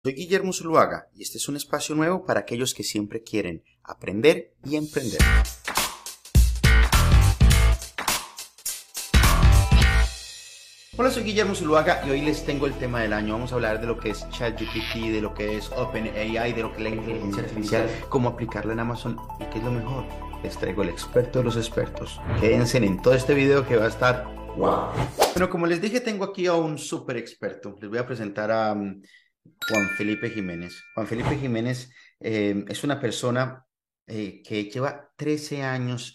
Soy Guillermo Zuluaga y este es un espacio nuevo para aquellos que siempre quieren aprender y emprender. Hola, soy Guillermo Zuluaga y hoy les tengo el tema del año. Vamos a hablar de lo que es ChatGPT, de lo que es OpenAI, de lo que es la inteligencia artificial, cómo aplicarla en Amazon y qué es lo mejor. Les traigo el experto de los expertos. Quédense en todo este video que va a estar wow. Bueno, como les dije, tengo aquí a un súper experto. Les voy a presentar a Juan Felipe Jiménez. Juan Felipe Jiménez es una persona que lleva 13 años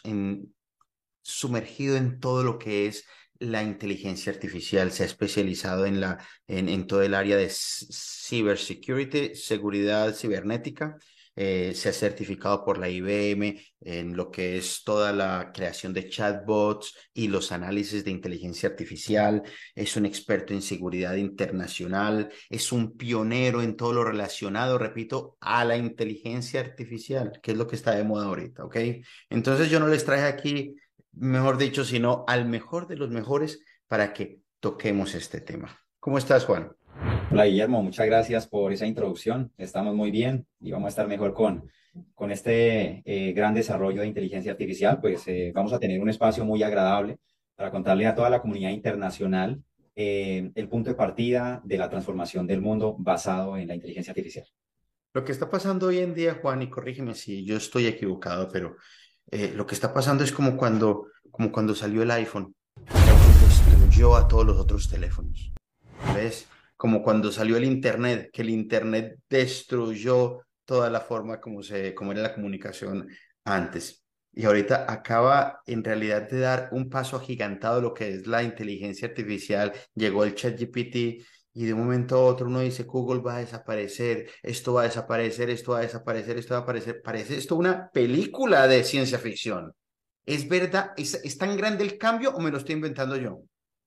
sumergido en todo lo que es la inteligencia artificial. Se ha especializado en todo el área de cybersecurity, seguridad cibernética. Se ha certificado por la IBM en lo que es toda la creación de chatbots y los análisis de inteligencia artificial. Es un experto en seguridad internacional. Es un pionero en todo lo relacionado, repito, a la inteligencia artificial, que es lo que está de moda ahorita, ¿ok? Entonces yo no les traje aquí, mejor dicho, sino al mejor de los mejores para que toquemos este tema. ¿Cómo estás, Juan? Hola Guillermo, muchas gracias por esa introducción. Estamos muy bien y vamos a estar mejor con este gran desarrollo de inteligencia artificial. Pues vamos a tener un espacio muy agradable para contarle a toda la comunidad internacional el punto de partida de la transformación del mundo basado en la inteligencia artificial. Lo que está pasando hoy en día, Juan, y corrígeme si yo estoy equivocado, pero lo que está pasando es como cuando salió el iPhone. El iPhone destruyó a todos los otros teléfonos. ¿Ves? Como cuando salió el Internet, que el Internet destruyó toda la forma como era la comunicación antes. Y ahorita acaba en realidad de dar un paso agigantado lo que es la inteligencia artificial. Llegó el ChatGPT y de un momento a otro uno dice, Google va a desaparecer, esto va a desaparecer, esto va a desaparecer, esto va a aparecer. Parece esto una película de ciencia ficción. ¿Es verdad? ¿Es tan grande el cambio o me lo estoy inventando yo?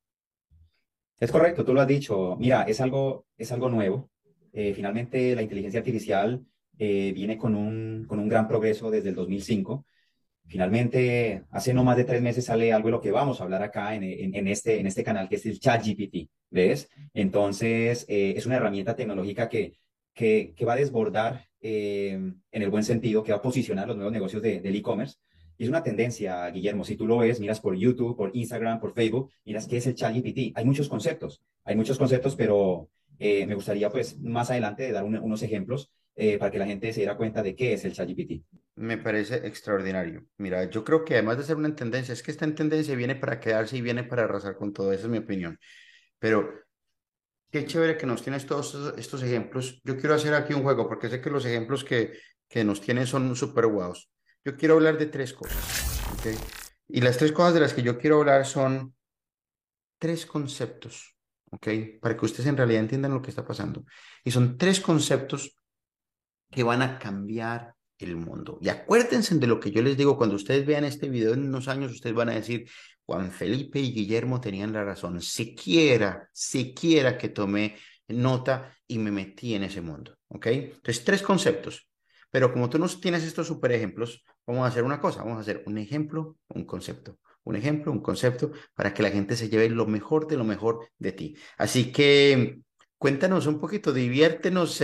Es correcto, tú lo has dicho. Mira, es algo nuevo. Finalmente, la inteligencia artificial viene con un gran progreso desde el 2005. Finalmente, hace no más de 3 meses sale algo de lo que vamos a hablar acá en este canal, que es el ChatGPT, ¿ves? Entonces, es una herramienta tecnológica que va a desbordar en el buen sentido, que va a posicionar los nuevos negocios del e-commerce. Y es una tendencia, Guillermo, si tú lo ves, miras por YouTube, por Instagram, por Facebook, miras qué es el ChatGPT. Hay muchos conceptos, pero me gustaría pues más adelante dar unos ejemplos para que la gente se diera cuenta de qué es el ChatGPT. Me parece extraordinario. Mira, yo creo que además de ser una tendencia, es que esta tendencia viene para quedarse y viene para arrasar con todo. Esa es mi opinión. Pero qué chévere que nos tienes todos estos ejemplos. Yo quiero hacer aquí un juego porque sé que los ejemplos que nos tienen son súper guaos. Yo quiero hablar de tres cosas, ¿ok? Y las tres cosas de las que yo quiero hablar son tres conceptos, ¿ok? Para que ustedes en realidad entiendan lo que está pasando. Y son tres conceptos que van a cambiar el mundo. Y acuérdense de lo que yo les digo, cuando ustedes vean este video en unos años, ustedes van a decir, Juan Felipe y Guillermo tenían la razón, siquiera que tomé nota y me metí en ese mundo, ¿ok? Entonces, tres conceptos. Pero como tú nos tienes estos super ejemplos, vamos a hacer una cosa, vamos a hacer un ejemplo, un concepto. Un ejemplo, un concepto, para que la gente se lleve lo mejor de lo mejor de ti. Así que cuéntanos un poquito, diviértenos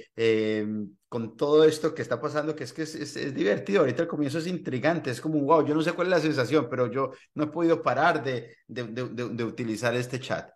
con todo esto que está pasando, que es divertido. Ahorita el comienzo es intrigante, es como, wow, yo no sé cuál es la sensación, pero yo no he podido parar de utilizar este chat.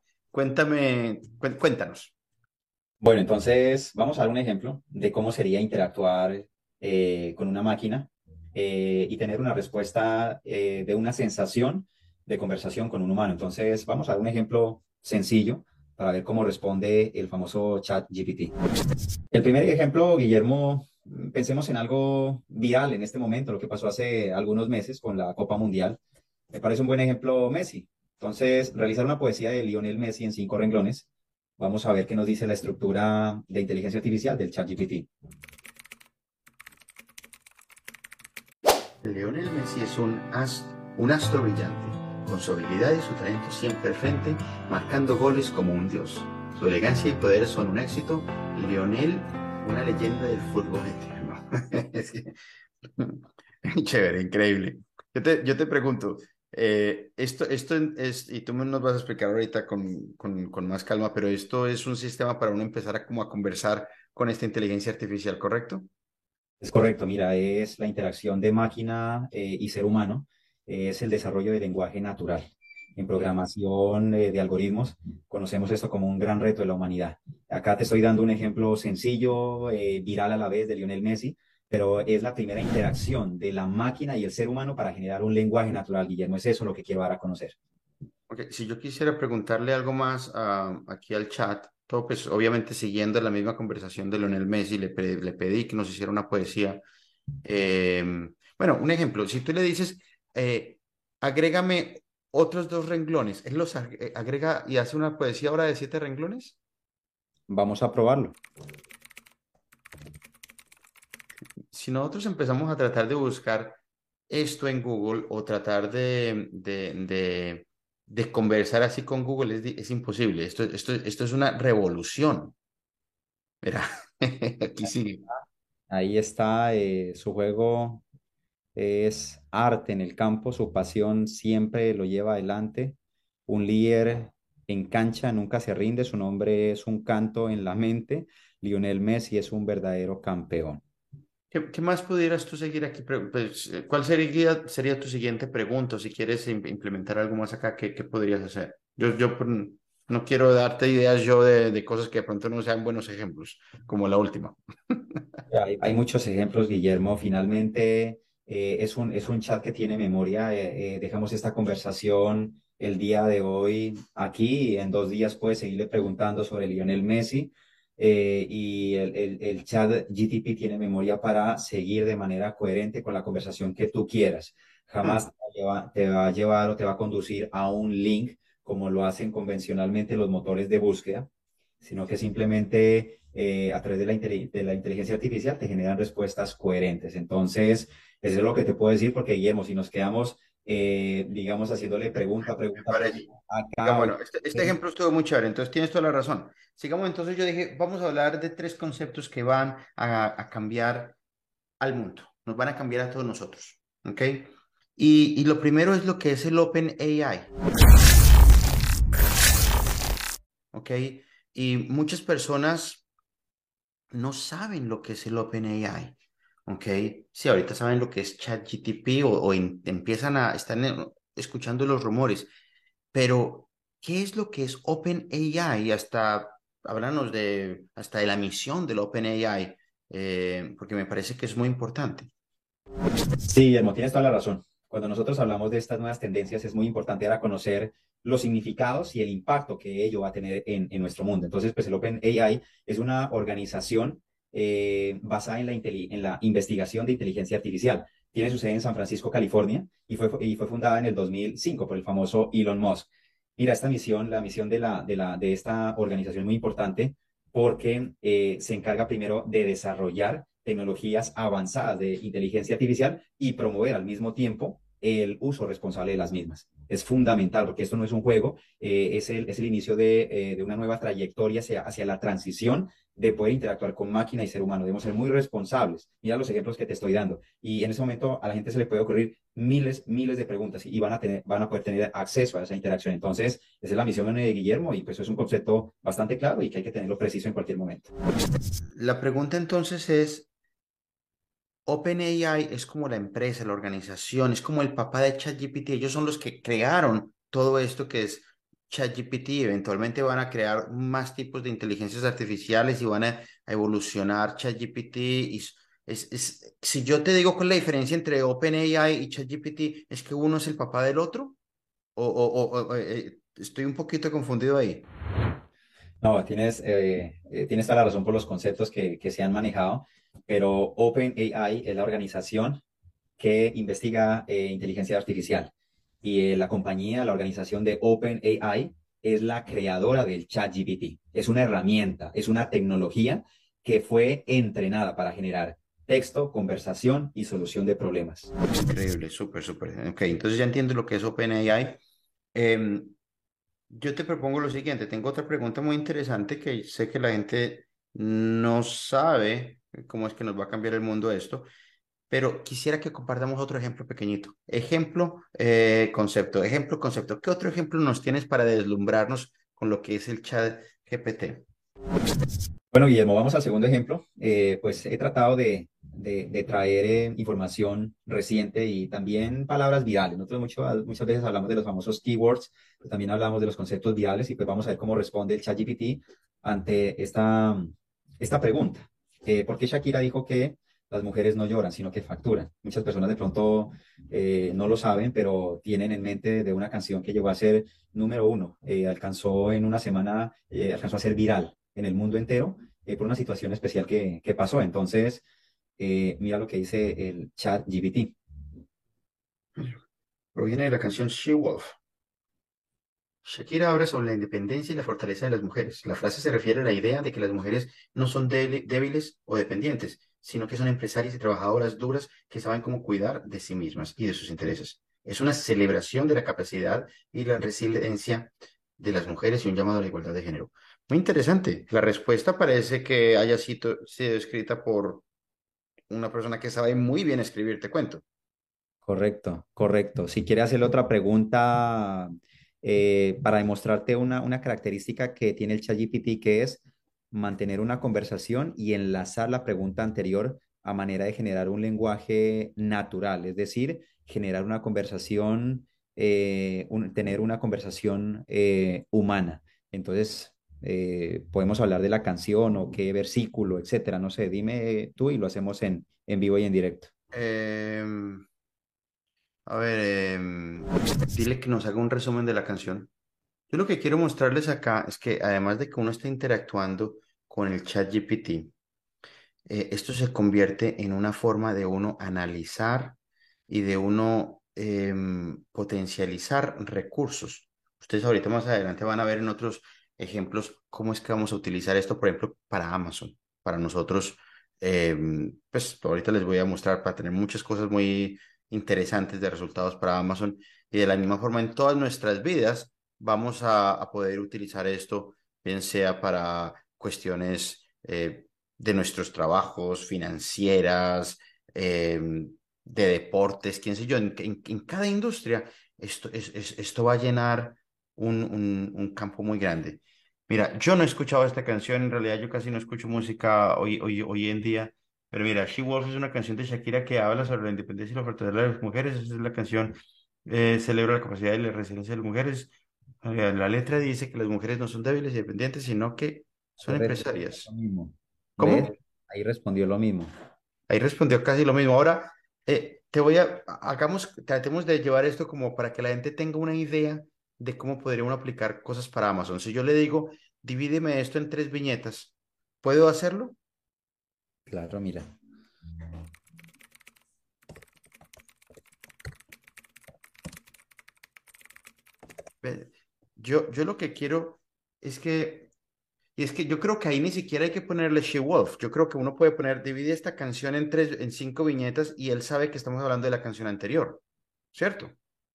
Cuéntanos. Bueno, entonces vamos a dar un ejemplo de cómo sería interactuar con una máquina y tener una respuesta de una sensación de conversación con un humano. Entonces vamos a dar un ejemplo sencillo para ver cómo responde el famoso chat GPT. El primer ejemplo, Guillermo, pensemos en algo viral en este momento, lo que pasó hace algunos meses con la Copa Mundial. Me parece un buen ejemplo Messi. Entonces, realizar una poesía de Lionel Messi en 5 renglones. Vamos a ver qué nos dice la estructura de inteligencia artificial del ChatGPT. Lionel Messi es un astro brillante, con su habilidad y su talento siempre al frente, marcando goles como un dios. Su elegancia y poder son un éxito. Lionel, una leyenda del fútbol eterno. Es que- Chévere, increíble. Yo te pregunto, esto es, y tú nos vas a explicar ahorita con más calma, pero esto es un sistema para uno empezar a como a conversar con esta inteligencia artificial, ¿correcto? Es correcto, mira, es la interacción de máquina y ser humano, es el desarrollo del lenguaje natural. En programación de algoritmos conocemos esto como un gran reto de la humanidad. Acá te estoy dando un ejemplo sencillo, viral a la vez de Lionel Messi, pero es la primera interacción de la máquina y el ser humano para generar un lenguaje natural, Guillermo. Es eso lo que quiero dar a conocer. Ok, si yo quisiera preguntarle algo más aquí al chat, todo pues obviamente siguiendo la misma conversación de Lionel Messi, le pedí que nos hiciera una poesía. Eh, bueno, un ejemplo, si tú le dices, eh, agrégame otros dos renglones, él los agrega y hace una poesía ahora de 7 renglones. Vamos a probarlo. Si nosotros empezamos a tratar de buscar esto en Google o tratar de conversar así con Google, es imposible. Esto es una revolución. Mira, aquí sí. Ahí está, su juego es arte en el campo, su pasión siempre lo lleva adelante. Un líder en cancha nunca se rinde, su nombre es un canto en la mente. Lionel Messi es un verdadero campeón. ¿Qué más pudieras tú seguir aquí? Pues, ¿cuál sería tu siguiente pregunta? O si quieres implementar algo más acá, ¿qué podrías hacer? No quiero darte ideas yo de cosas que de pronto no sean buenos ejemplos, como la última. Hay muchos ejemplos, Guillermo. Finalmente, es un chat que tiene memoria. Dejamos esta conversación el día de hoy aquí y en 2 días puedes seguirle preguntando sobre Lionel Messi. Y el chat GTP tiene memoria para seguir de manera coherente con la conversación que tú quieras. Hmm. Jamás te va a llevar o te va a conducir a un link como lo hacen convencionalmente los motores de búsqueda, sino que simplemente a través de de la inteligencia artificial te generan respuestas coherentes. Entonces, eso es lo que te puedo decir, porque Guillermo, si nos quedamos, digamos, haciéndole Me pregunta, parece. acá Bueno, este ejemplo estuvo muy chévere, entonces tienes toda la razón. Sigamos, entonces yo dije, vamos a hablar de 3 conceptos que van a cambiar al mundo, nos van a cambiar a todos nosotros, ¿ok? Y lo primero es lo que es el Open AI, ¿ok? Y muchas personas no saben lo que es el Open AI, ¿ok? Sí, ahorita saben lo que es ChatGPT empiezan están escuchando los rumores, pero ¿qué es lo que es Open AI? Háblanos hasta de la misión del Open AI, porque me parece que es muy importante. sí, Guillermo, tienes toda la razón. Cuando nosotros hablamos de estas nuevas tendencias, es muy importante dar a conocer los significados y el impacto que ello va a tener en nuestro mundo. Entonces, pues el OpenAI es una organización basada en en la investigación de inteligencia artificial. Tiene su sede en San Francisco, California, y fue fundada en el 2005 por el famoso Elon Musk. Mira, esta misión, la misión de esta organización es muy importante porque se encarga primero de desarrollar tecnologías avanzadas de inteligencia artificial y promover al mismo tiempo el uso responsable de las mismas. Es fundamental porque esto no es un juego, es el inicio de una nueva trayectoria hacia la transición de poder interactuar con máquina y ser humano. Debemos ser muy responsables. Mira los ejemplos que te estoy dando. Y en ese momento a la gente se le puede ocurrir miles de preguntas y van a poder tener acceso a esa interacción. Entonces, esa es la misión de Guillermo y pues es un concepto bastante claro y que hay que tenerlo preciso en cualquier momento. La pregunta entonces es, OpenAI es como la empresa, la organización, es como el papá de ChatGPT. Ellos son los que crearon todo esto que es ChatGPT. Eventualmente van a crear más tipos de inteligencias artificiales y van a evolucionar ChatGPT. Si yo te digo cuál es la diferencia entre OpenAI y ChatGPT, ¿es que uno es el papá del otro? Estoy un poquito confundido ahí. No, tienes toda la razón por los conceptos que se han manejado, pero OpenAI es la organización que investiga inteligencia artificial y la compañía, la organización de OpenAI es la creadora del ChatGPT. Es una herramienta, es una tecnología que fue entrenada para generar texto, conversación y solución de problemas. Increíble, súper, súper. Ok, entonces ya entiendo lo que es OpenAI. Em, Yo te propongo lo siguiente, tengo otra pregunta muy interesante que sé que la gente no sabe cómo es que nos va a cambiar el mundo esto, pero quisiera que compartamos otro ejemplo pequeñito. Concepto, ejemplo, concepto. ¿Qué otro ejemplo nos tienes para deslumbrarnos con lo que es el chat GPT? Bueno, Guillermo, vamos al segundo ejemplo. Pues he tratado de traer información reciente y también palabras virales. Nosotros muchas veces hablamos de los famosos keywords, pero también hablamos de los conceptos virales y pues vamos a ver cómo responde el ChatGPT ante esta pregunta. ¿Por qué Shakira dijo que las mujeres no lloran, sino que facturan? Muchas personas de pronto no lo saben, pero tienen en mente de una canción que llegó a ser número uno. Alcanzó en una semana, alcanzó a ser viral en el mundo entero por una situación especial que pasó. Entonces, mira lo que dice el chat GPT. Proviene de la canción She-Wolf. Shakira habla sobre la independencia y la fortaleza de las mujeres. La frase se refiere a la idea de que las mujeres no son débiles o dependientes, sino que son empresarias y trabajadoras duras que saben cómo cuidar de sí mismas y de sus intereses. Es una celebración de la capacidad y la resiliencia de las mujeres y un llamado a la igualdad de género. Muy interesante. La respuesta parece que haya sido escrita por una persona que sabe muy bien escribir, te cuento. Correcto, correcto. Si quiere hacerle otra pregunta para demostrarte una característica que tiene el ChatGPT, que es mantener una conversación y enlazar la pregunta anterior a manera de generar un lenguaje natural, es decir, generar una conversación, tener una conversación humana. Entonces, podemos hablar de la canción o qué versículo, etcétera. No sé, dime tú y lo hacemos en vivo y en directo. Em, a ver, dile que nos haga un resumen de la canción. Yo lo que quiero mostrarles acá es que además de que uno está interactuando con el chat GPT, esto se convierte en una forma de uno analizar y de uno potencializar recursos. Ustedes ahorita más adelante van a ver en otros ejemplos cómo es que vamos a utilizar esto, por ejemplo, para Amazon. Para nosotros, pues ahorita les voy a mostrar para tener muchas cosas muy interesantes de resultados para Amazon y de la misma forma en todas nuestras vidas vamos a poder utilizar esto, bien sea para cuestiones de nuestros trabajos, financieras, de deportes, quién sé yo, en cada industria, esto va a llenar un campo muy grande. Mira, yo no he escuchado esta canción, en realidad yo casi no escucho música hoy en día, pero mira, She Wolf es una canción de Shakira que habla sobre la independencia y la fortaleza de las mujeres, esa es la canción, celebra la capacidad y la resiliencia de las mujeres. La letra dice que las mujeres no son débiles y dependientes, sino que son Correcto, lo empresarias. mismo. ¿Ves? ¿Cómo? Ahí respondió lo mismo. Ahí respondió casi lo mismo. Ahora, tratemos de llevar esto como para que la gente tenga una idea de cómo podría uno aplicar cosas para Amazon. Si yo le digo, divídeme esto en 3 viñetas, ¿puedo hacerlo? Claro, mira. Ve, yo lo que quiero es que, y es que yo creo que ahí ni siquiera hay que ponerle She Wolf. Yo creo que uno puede poner, divide esta canción en 5 viñetas y él sabe que estamos hablando de la canción anterior, ¿cierto?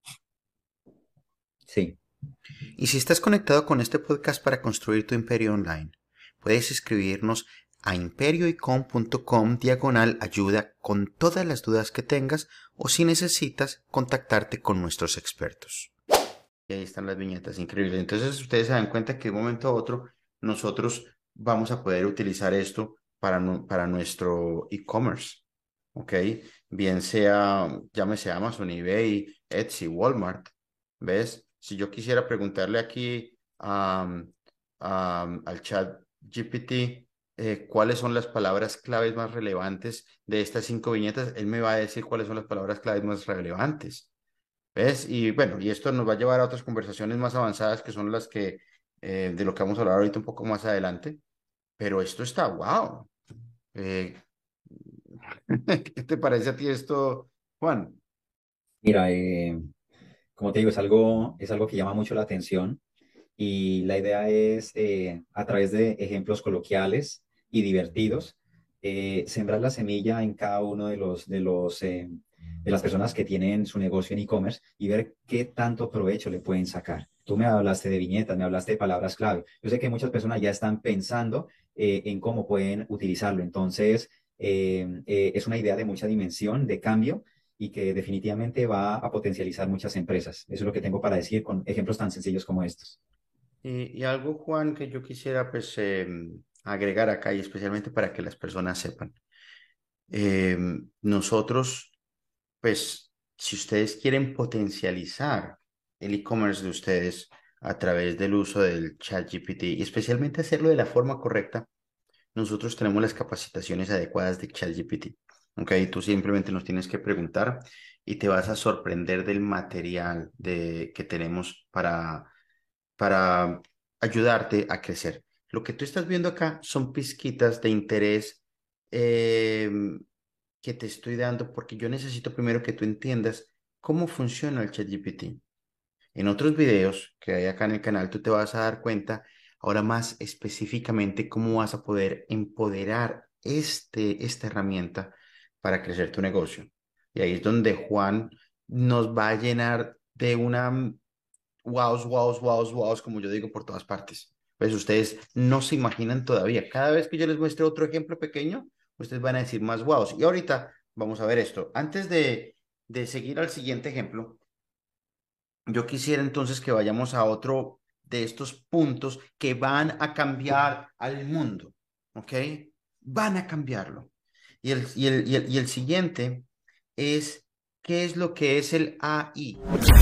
Sí. Y si estás conectado con este podcast para construir tu imperio online, puedes escribirnos a imperioicom.com/ayuda con todas las dudas que tengas o si necesitas contactarte con nuestros expertos. Y ahí están las viñetas, increíbles. Entonces ustedes se dan cuenta que de un momento a otro nosotros vamos a poder utilizar esto para nuestro e-commerce, ¿ok? Bien sea, llámese Amazon, eBay, Etsy, Walmart, ¿ves? Si yo quisiera preguntarle aquí al chat GPT cuáles son las palabras claves más relevantes de estas 5 viñetas, él me va a decir cuáles son las palabras claves más relevantes. ¿Ves? Y bueno, y esto nos va a llevar a otras conversaciones más avanzadas que son las que de lo que vamos a hablar ahorita un poco más adelante. Pero esto está wow. Eh, ¿Qué te parece a ti esto, Juan? Mira, como te digo, es algo que llama mucho la atención y la idea es, a través de ejemplos coloquiales y divertidos, sembrar la semilla en cada uno de las personas que tienen su negocio en e-commerce y ver qué tanto provecho le pueden sacar. Tú me hablaste de viñetas, me hablaste de palabras clave. Yo sé que muchas personas ya están pensando en cómo pueden utilizarlo. Entonces, es una idea de mucha dimensión, de cambio y que definitivamente va a potencializar muchas empresas. Eso es lo que tengo para decir con ejemplos tan sencillos como estos. Y algo, Juan, que yo quisiera pues agregar acá y especialmente para que las personas sepan. Eh, nosotros, pues, si ustedes quieren potencializar el e-commerce de ustedes a través del uso del ChatGPT y especialmente hacerlo de la forma correcta, nosotros tenemos las capacitaciones adecuadas de ChatGPT. Ok, tú simplemente nos tienes que preguntar y te vas a sorprender del material que tenemos para ayudarte a crecer. Lo que tú estás viendo acá son pizquitas de interés eh, que te estoy dando porque yo necesito primero que tú entiendas cómo funciona el ChatGPT. En otros videos que hay acá en el canal, tú te vas a dar cuenta ahora más específicamente cómo vas a poder empoderar esta herramienta para crecer tu negocio. Y ahí es donde Juan nos va a llenar de una wows, wows, wows, wows, como yo digo, por todas partes. Pues ustedes no se imaginan todavía. Cada vez que yo les muestre otro ejemplo pequeño, ustedes van a decir más wows. Y ahorita vamos a ver esto. Antes de seguir al siguiente ejemplo, yo quisiera entonces que vayamos a otro de estos puntos que van a cambiar al mundo, ¿ok? Van a cambiarlo. Y el siguiente es, ¿qué es lo que es el AI?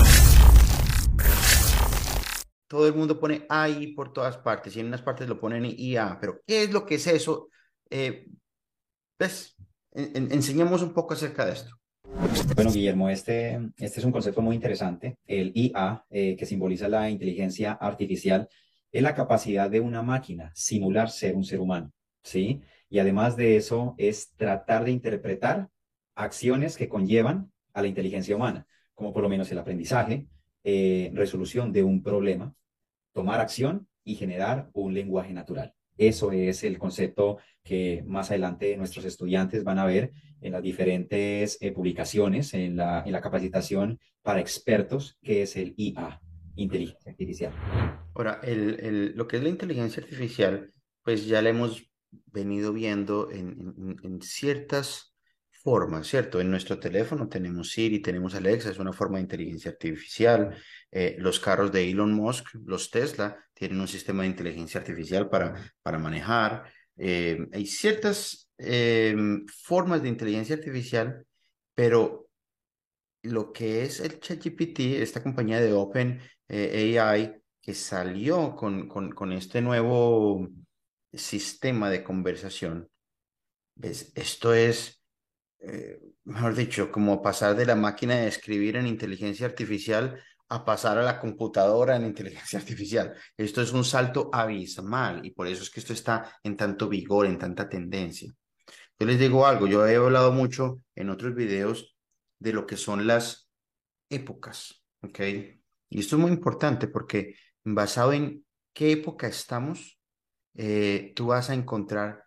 Todo el mundo pone AI por todas partes y en unas partes lo ponen IA, pero ¿qué es lo que es eso? Eh, ¿Ves? Enseñemos un poco acerca de esto. Bueno, Guillermo, este es un concepto muy interesante. El IA, que simboliza la inteligencia artificial, es la capacidad de una máquina simular ser un ser humano, ¿sí? Y además de eso, es tratar de interpretar acciones que conllevan a la inteligencia humana, como por lo menos el aprendizaje, resolución de un problema, tomar acción y generar un lenguaje natural. Eso es el concepto que más adelante nuestros estudiantes van a ver en las diferentes publicaciones, en la capacitación para expertos, que es el IA, inteligencia artificial. Ahora, lo que es la inteligencia artificial, pues ya la hemos venido viendo en ciertas formas, ¿cierto? En nuestro teléfono tenemos Siri, tenemos Alexa, es una forma de inteligencia artificial. Los carros de Elon Musk, los Tesla, tienen un sistema de inteligencia artificial para manejar. Hay ciertas formas de inteligencia artificial, pero lo que es el ChatGPT, esta compañía de Open AI que salió con este nuevo sistema de conversación, ¿ves? Esto es, mejor dicho, como pasar de la máquina de escribir en inteligencia artificial a pasar a la computadora en inteligencia artificial. Esto es un salto abismal y por eso es que esto está en tanto vigor, en tanta tendencia. Yo les digo algo, yo he hablado mucho en otros videos de lo que son las épocas, ¿ok? Y esto es muy importante porque basado en qué época estamos, tú vas a encontrar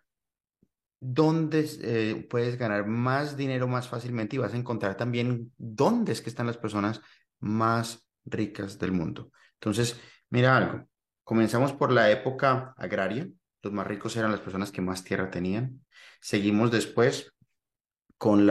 dónde puedes ganar más dinero más fácilmente y vas a encontrar también dónde es que están las personas más ricas del mundo. Entonces, mira algo, comenzamos por la época agraria, los más ricos eran las personas que más tierra tenían. Seguimos después con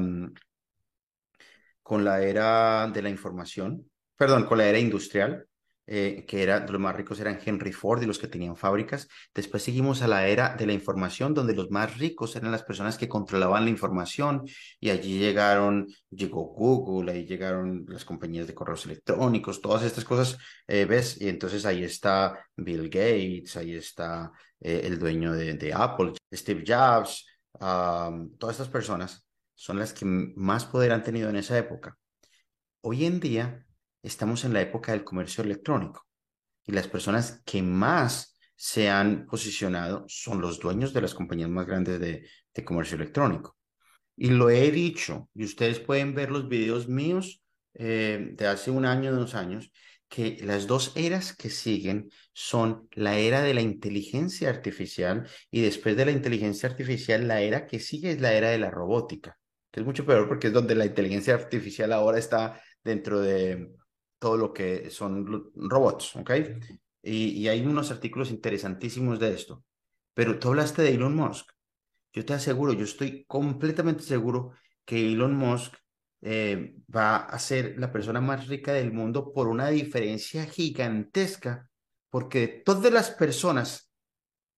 con la era de la información, perdón, con la era industrial, que era, los más ricos eran Henry Ford y los que tenían fábricas. Después seguimos a la era de la información, donde los más ricos eran las personas que controlaban la información y allí llegó Google, ahí llegaron las compañías de correos electrónicos, todas estas cosas, ¿ves? Y entonces ahí está Bill Gates, ahí está el dueño de Apple, Steve Jobs, todas estas personas son las que más poder han tenido en esa época. Hoy en día estamos en la época del comercio electrónico y las personas que más se han posicionado son los dueños de las compañías más grandes de comercio electrónico. Y lo he dicho, y ustedes pueden ver los videos míos de hace un año, 2 años, que las dos eras que siguen son la era de la inteligencia artificial y después de la inteligencia artificial, la era que sigue es la era de la robótica, que es mucho peor porque es donde la inteligencia artificial ahora está dentro de todo lo que son robots, ¿ok? Y hay unos artículos interesantísimos de esto. Pero tú hablaste de Elon Musk. Yo te aseguro, yo estoy completamente seguro que Elon Musk va a ser la persona más rica del mundo por una diferencia gigantesca, porque de todas las personas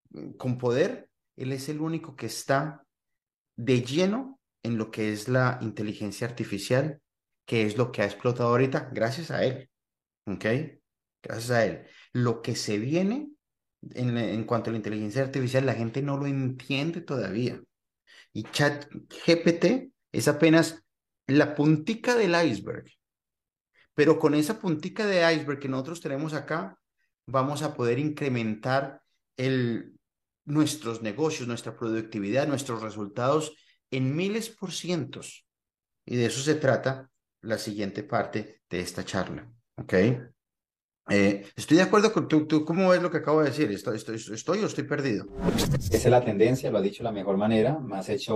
con poder, él es el único que está de lleno en lo que es la inteligencia artificial, que es lo que ha explotado ahorita, gracias a él, ¿ok? Gracias a él. Lo que se viene en cuanto a la inteligencia artificial, la gente no lo entiende todavía. Y ChatGPT es apenas la puntica del iceberg. Pero con esa puntica de iceberg que nosotros tenemos acá, vamos a poder incrementar el, nuestros negocios, nuestra productividad, nuestros resultados en miles por cientos. Y de eso se trata la siguiente parte de esta charla. ¿Ok? Estoy de acuerdo con tú. ¿Cómo ves lo que acabo de decir? ¿Estoy o estoy perdido? Esa es la tendencia, lo has dicho de la mejor manera. Me has hecho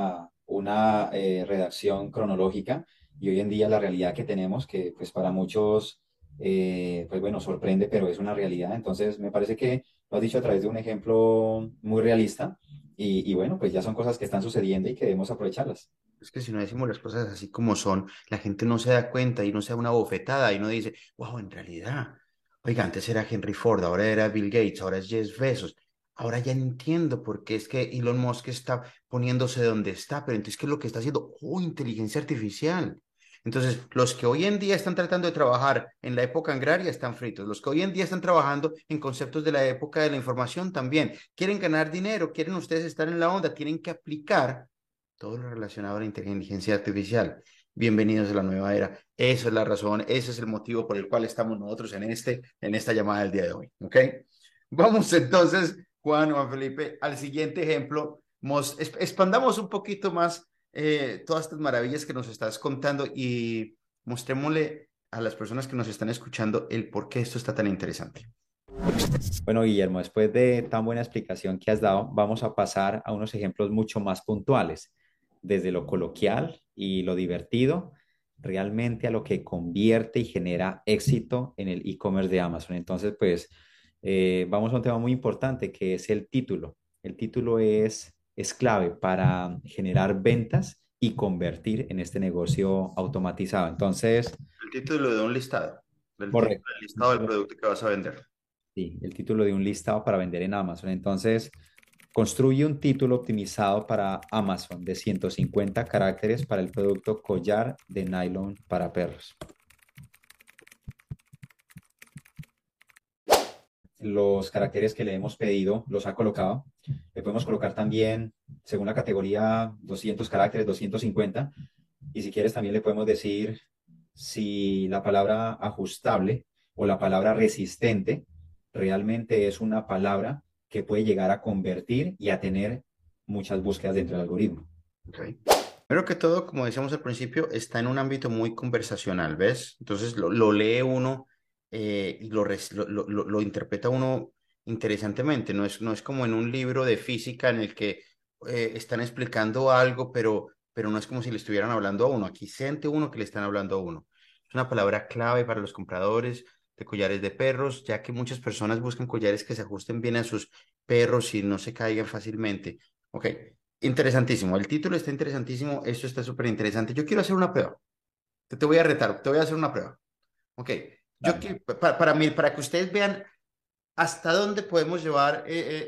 una redacción cronológica y hoy en día la realidad que tenemos, que pues para muchos, pues bueno, sorprende, pero es una realidad. Entonces, me parece que lo has dicho a través de un ejemplo muy realista y bueno, pues ya son cosas que están sucediendo y que debemos aprovecharlas. Es que si no decimos las cosas así como son, la gente no se da cuenta y no se da una bofetada y no dice, wow, en realidad, oiga, antes era Henry Ford, ahora era Bill Gates, ahora es Jeff Bezos. Ahora ya entiendo por qué es que Elon Musk está poniéndose donde está, pero entonces, ¿qué es lo que está haciendo? Oh, inteligencia artificial. Entonces, los que hoy en día están tratando de trabajar en la época agraria están fritos. Los que hoy en día están trabajando en conceptos de la época de la información también. Quieren ganar dinero, quieren ustedes estar en la onda, tienen que aplicar todo lo relacionado a la inteligencia artificial. Bienvenidos a la nueva era. Esa es la razón, ese es el motivo por el cual estamos nosotros en esta llamada del día de hoy. ¿Ok? Vamos entonces, Juan Felipe, al siguiente ejemplo. Expandamos un poquito más todas estas maravillas que nos estás contando y mostrémosle a las personas que nos están escuchando el por qué esto está tan interesante. Bueno, Guillermo, después de tan buena explicación que has dado, vamos a pasar a unos ejemplos mucho más puntuales, desde lo coloquial y lo divertido, realmente a lo que convierte y genera éxito en el e-commerce de Amazon. Entonces, pues, vamos a un tema muy importante que es el título. El título es clave para generar ventas y convertir en este negocio automatizado. Entonces, El título de un listado, del título correcto. del listado del producto que vas a vender. Sí, el título de un listado para vender en Amazon. Entonces, construye un título optimizado para Amazon de 150 caracteres para el producto collar de nylon para perros. Los caracteres que le hemos pedido los ha colocado. Le podemos colocar también, según la categoría, 200 caracteres, 250. Y si quieres, también le podemos decir si la palabra ajustable o la palabra resistente realmente es una palabra que puede llegar a convertir y a tener muchas búsquedas dentro del algoritmo. Okay. Primero que todo, como decíamos al principio, está en un ámbito muy conversacional, ¿ves? Entonces lo lee uno y lo interpreta uno interesantemente. No es como en un libro de física en el que están explicando algo, pero no es como si le estuvieran hablando a uno. Aquí siente uno que le están hablando a uno. Es una palabra clave para los compradores de collares de perros, ya que muchas personas buscan collares que se ajusten bien a sus perros y no se caigan fácilmente. Ok. Interesantísimo, el título está interesantísimo, esto está súper interesante. Yo quiero hacer una prueba, te voy a retar, te voy a hacer una prueba. Ok, Dale. para mí, para que ustedes vean hasta dónde podemos llevar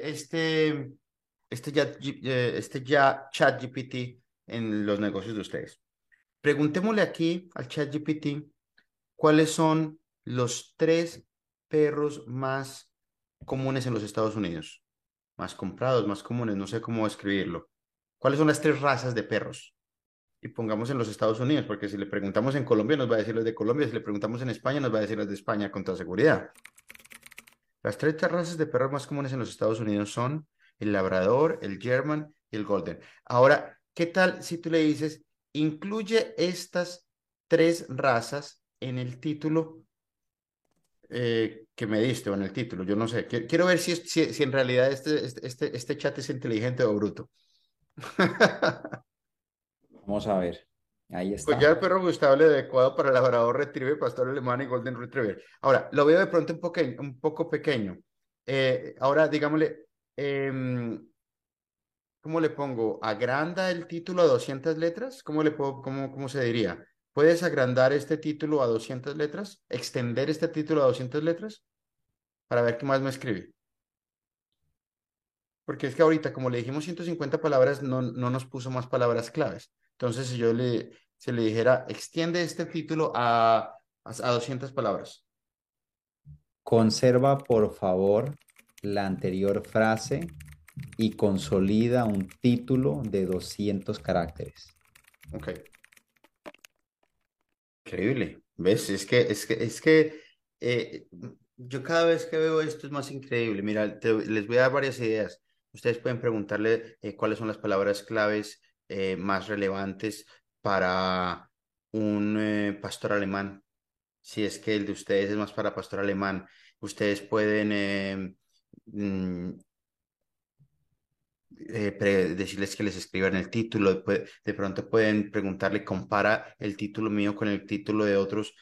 este ya chat GPT en los negocios de ustedes. Preguntémosle aquí al chat GPT cuáles son los tres perros más comunes en los Estados Unidos, más comprados, más comunes, no sé cómo escribirlo. ¿Cuáles son las tres razas de perros? Y pongamos en los Estados Unidos, porque si le preguntamos en Colombia nos va a decir las de Colombia, si le preguntamos en España nos va a decir las de España con toda seguridad. Las tres razas de perros más comunes en los Estados Unidos son el Labrador, el German y el Golden. Ahora, ¿qué tal si tú le dices, incluye estas tres razas en el título que me diste o en el título? Yo no sé. Quiero ver si en realidad este chat es inteligente o bruto. Vamos a ver. Ahí está. Collar perro gustable adecuado para labrador retriever, pastor alemán y golden retriever. Ahora, lo veo de pronto un poco pequeño. Ahora, digámosle, em, ¿cómo le pongo? ¿Agranda el título a 200 letras? ¿Cómo le puedo, cómo se diría? ¿Puedes agrandar este título a 200 letras? ¿Extender este título a 200 letras? Para ver qué más me escribe. Porque es que ahorita, como le dijimos 150 palabras, no nos puso más palabras claves. Entonces, si yo se le dijera, extiende este título a 200 palabras. Conserva, por favor, la anterior frase y consolida un título de 200 caracteres. Ok, increíble. ¿Ves? Es que eh, yo cada vez que veo esto es más increíble. Mira, les voy a dar varias ideas. Ustedes pueden preguntarle cuáles son las palabras claves más relevantes para un pastor alemán. Si es que el de ustedes es más para pastor alemán, ustedes pueden mm, decirles que les escriban el título, de pronto pueden preguntarle, compara el título mío con el título de otros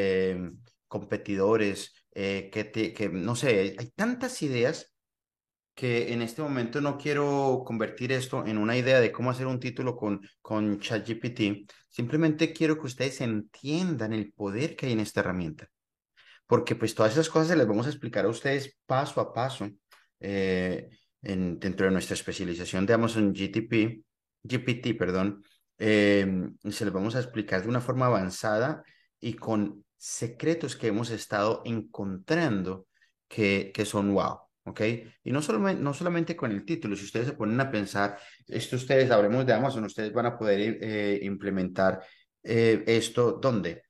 competidores, que no sé, hay tantas ideas que en este momento no quiero convertir esto en una idea de cómo hacer un título con ChatGPT, simplemente quiero que ustedes entiendan el poder que hay en esta herramienta, porque pues todas esas cosas se las vamos a explicar a ustedes paso a paso eh, dentro de nuestra especialización de Amazon GPT, perdón, se las vamos a explicar de una forma avanzada y con secretos que hemos estado encontrando que son wow. ¿Ok? Y no solamente con el título, si ustedes se ponen a pensar, esto ustedes, hablemos de Amazon, ustedes van a poder implementar esto, ¿dónde?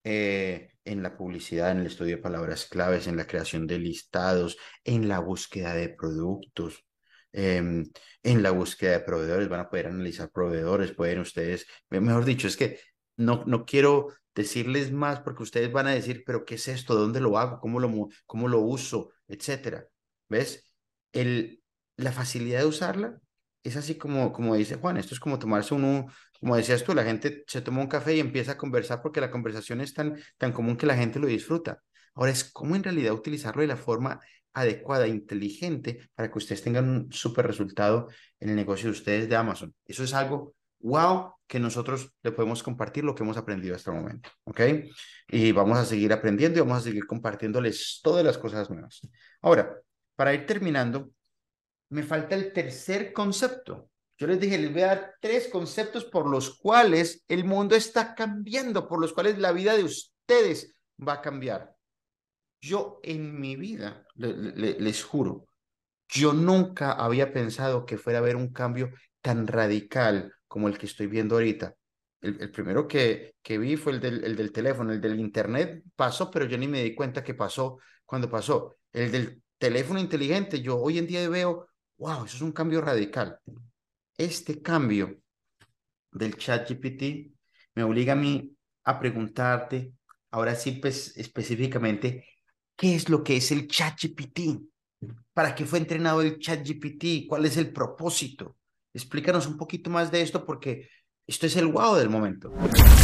En la publicidad, en el estudio de palabras claves, en la creación de listados, en la búsqueda de productos, en la búsqueda de proveedores, van a poder analizar proveedores, pueden ustedes, mejor dicho, es que no quiero decirles más porque ustedes van a decir, pero ¿qué es esto? ¿Dónde lo hago? ¿Cómo lo uso? Etcétera. ¿Ves? El, la facilidad de usarla es así como dice Juan, esto es como tomarse uno, como decías tú, la gente se toma un café y empieza a conversar porque la conversación es tan común que la gente lo disfruta. Ahora es cómo en realidad utilizarlo de la forma adecuada, inteligente, para que ustedes tengan un súper resultado en el negocio de ustedes de Amazon. Eso es algo wow que nosotros le podemos compartir lo que hemos aprendido hasta el momento, ¿ok? Y vamos a seguir aprendiendo y vamos a seguir compartiéndoles todas las cosas nuevas. Ahora, para ir terminando, me falta el tercer concepto. Yo les dije, les voy a dar tres conceptos por los cuales el mundo está cambiando, por los cuales la vida de ustedes va a cambiar. Yo en mi vida, les juro, yo nunca había pensado que fuera a haber un cambio tan radical como el que estoy viendo ahorita. El primero que vi fue el del teléfono, el del internet pasó, pero yo ni me di cuenta que pasó cuando pasó. El del teléfono inteligente, yo hoy en día veo, wow, eso es un cambio radical. Este cambio del chat GPT me obliga a mí a preguntarte, ahora sí, pues específicamente, ¿qué es lo que es el chat GPT? ¿Para qué fue entrenado el ChatGPT? ¿Cuál es el propósito? Explícanos un poquito más de esto porque esto es el wow del momento.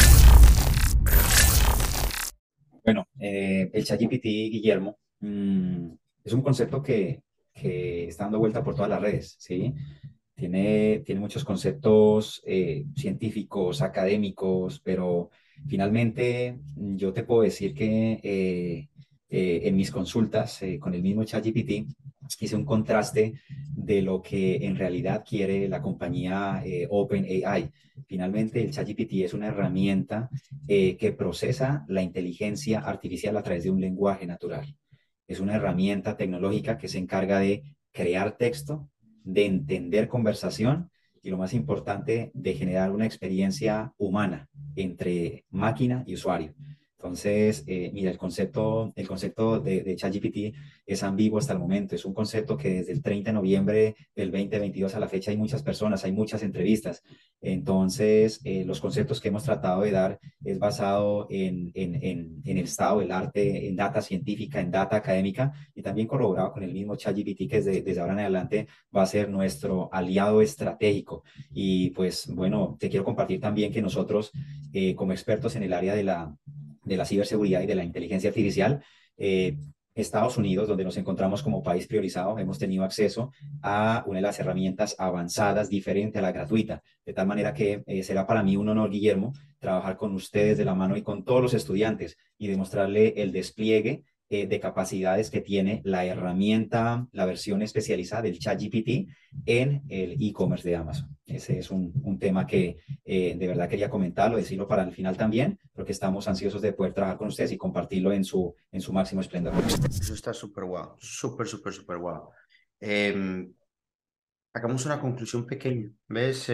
Bueno, el ChatGPT, Guillermo, es un concepto que está dando vuelta por todas las redes, ¿sí? Tiene muchos conceptos científicos, académicos, pero finalmente yo te puedo decir que en mis consultas con el mismo ChatGPT hice un contraste de lo que en realidad quiere la compañía OpenAI. Finalmente, el ChatGPT es una herramienta que procesa la inteligencia artificial a través de un lenguaje natural. Es una herramienta tecnológica que se encarga de crear texto, de entender conversación y lo más importante, de generar una experiencia humana entre máquina y usuario. Entonces, mira, el concepto de ChatGPT es ambiguo hasta el momento. Es un concepto que desde el 30 de noviembre del 2022 a la fecha hay muchas personas, hay muchas entrevistas. Entonces, los conceptos que hemos tratado de dar es basado en el estado del arte, en data científica, en data académica y también corroborado con el mismo ChatGPT que desde ahora en adelante va a ser nuestro aliado estratégico. Y pues bueno, te quiero compartir también que nosotros, como expertos en el área de la ciberseguridad y de la inteligencia artificial, Estados Unidos, donde nos encontramos como país priorizado, hemos tenido acceso a una de las herramientas avanzadas diferente a la gratuita. De tal manera que será para mí un honor, Guillermo, trabajar con ustedes de la mano y con todos los estudiantes y demostrarle el despliegue de capacidades que tiene la herramienta, la versión especializada del ChatGPT en el e-commerce de Amazon. Ese es un tema que de verdad quería comentarlo, decirlo para el final también, porque estamos ansiosos de poder trabajar con ustedes y compartirlo en su máximo esplendor. Eso está súper guau, súper, súper, súper guau. Em, Hagamos una conclusión pequeña, ¿ves?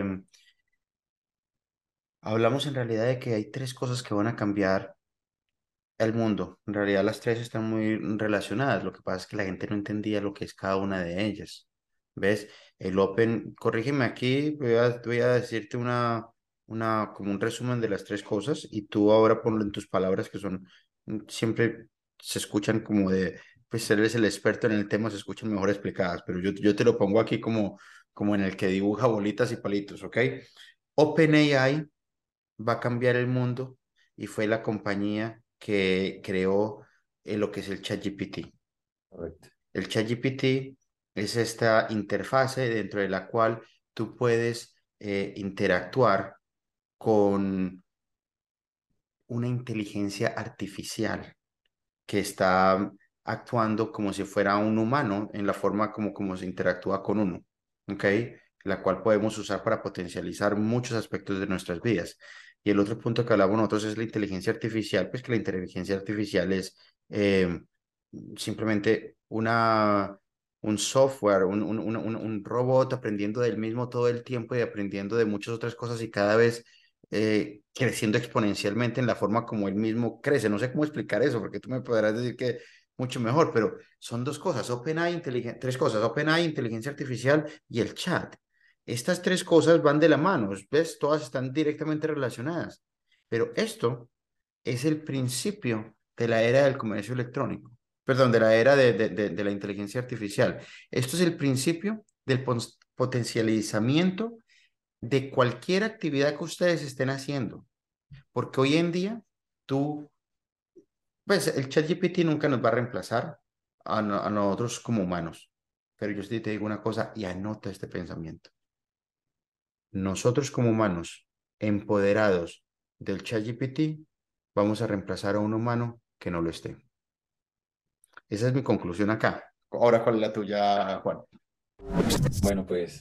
Hablamos en realidad de que hay tres cosas que van a cambiar el mundo. En realidad las tres están muy relacionadas. Lo que pasa es que la gente no entendía lo que es cada una de ellas. ¿Ves? El Open, corrígeme aquí, voy a decirte como un resumen de las tres cosas y tú ahora ponlo en tus palabras que son, siempre se escuchan como de, pues eres el experto en el tema, se escuchan mejor explicadas, pero yo te lo pongo aquí como en el que dibuja bolitas y palitos, ¿ok? OpenAI va a cambiar el mundo y fue la compañía que creó lo que es el ChatGPT. Correcto. El ChatGPT es esta interfase dentro de la cual tú puedes interactuar con una inteligencia artificial que está actuando como si fuera un humano en la forma como se interactúa con uno, ¿ok? La cual podemos usar para potencializar muchos aspectos de nuestras vidas. Y el otro punto que hablamos nosotros es la inteligencia artificial, pues que la inteligencia artificial es eh, simplemente un software, un robot aprendiendo del mismo todo el tiempo y aprendiendo de muchas otras cosas y cada vez creciendo exponencialmente en la forma como él mismo crece. No sé cómo explicar eso, porque tú me podrás decir que mucho mejor, pero son dos cosas, tres cosas, OpenAI, inteligencia artificial y el chat. Estas tres cosas van de la mano, ¿ves? Todas están directamente relacionadas, pero esto es el principio de la era del comercio electrónico, perdón, de la era de la inteligencia artificial. Esto es el principio del potencializamiento de cualquier actividad que ustedes estén haciendo, porque hoy en día tú, pues el ChatGPT nunca nos va a reemplazar a nosotros como humanos, pero yo sí te digo una cosa y anota este pensamiento. Nosotros como humanos, empoderados del ChatGPT, vamos a reemplazar a un humano que no lo esté. Esa es mi conclusión acá. Ahora, ¿cuál es la tuya, Juan? Bueno, pues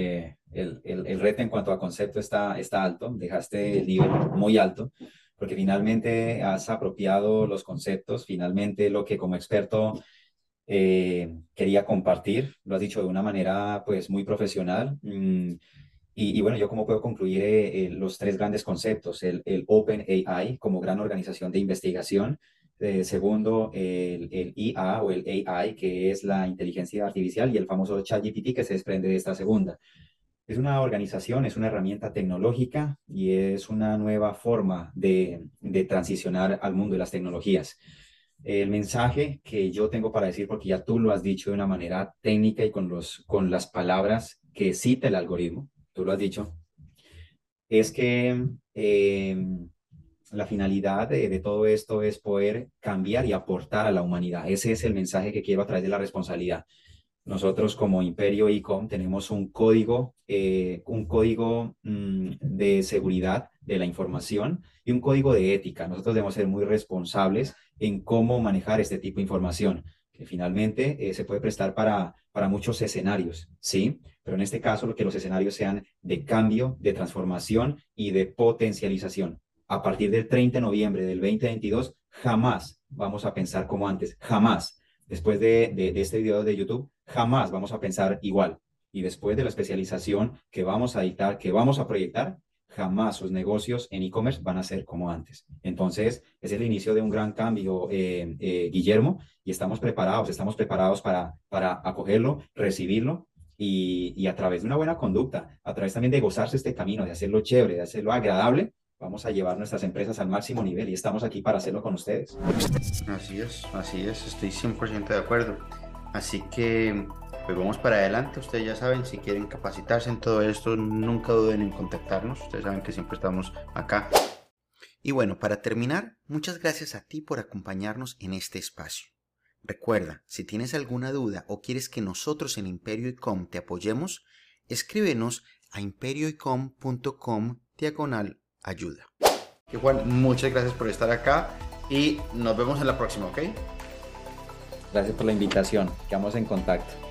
el reto en cuanto a concepto está alto, dejaste el nivel muy alto, porque finalmente has apropiado los conceptos, finalmente lo que como experto quería compartir, lo has dicho de una manera pues muy profesional. Y bueno, yo cómo puedo concluir los tres grandes conceptos, el Open AI como gran organización de investigación, segundo, el IA o el AI, que es la inteligencia artificial, y el famoso ChatGPT que se desprende de esta segunda. Es una organización, es una herramienta tecnológica y es una nueva forma de transicionar al mundo de las tecnologías. El mensaje que yo tengo para decir, porque ya tú lo has dicho de una manera técnica y con las palabras que cita el algoritmo, tú lo has dicho, es que la finalidad de todo esto es poder cambiar y aportar a la humanidad. Ese es el mensaje que quiero a través de la responsabilidad. Nosotros como Imperio Ecom tenemos un código de seguridad de la información y un código de ética. Nosotros debemos ser muy responsables en cómo manejar este tipo de información, que finalmente se puede prestar para muchos escenarios, ¿sí? Pero en este caso, lo que los escenarios sean de cambio, de transformación y de potencialización. A partir del 30 de noviembre del 2022, jamás vamos a pensar como antes, jamás después de este video de YouTube, jamás vamos a pensar igual. Y después de la especialización que vamos a dictar, que vamos a proyectar, jamás sus negocios en e-commerce van a ser como antes. Entonces, es el inicio de un gran cambio, Guillermo, y estamos preparados para acogerlo, recibirlo y a través de una buena conducta, a través también de gozarse este camino, de hacerlo chévere, de hacerlo agradable, vamos a llevar nuestras empresas al máximo nivel y estamos aquí para hacerlo con ustedes. Así es, estoy 100% de acuerdo. Así que, pues vamos para adelante. Ustedes ya saben, si quieren capacitarse en todo esto, nunca duden en contactarnos. Ustedes saben que siempre estamos acá. Y bueno, para terminar, muchas gracias a ti por acompañarnos en este espacio. Recuerda, si tienes alguna duda o quieres que nosotros en Imperio ICOM te apoyemos, escríbenos a imperioicom.com/ayuda. Y Juan, muchas gracias por estar acá y nos vemos en la próxima, ¿ok? Gracias por la invitación. Quedamos en contacto.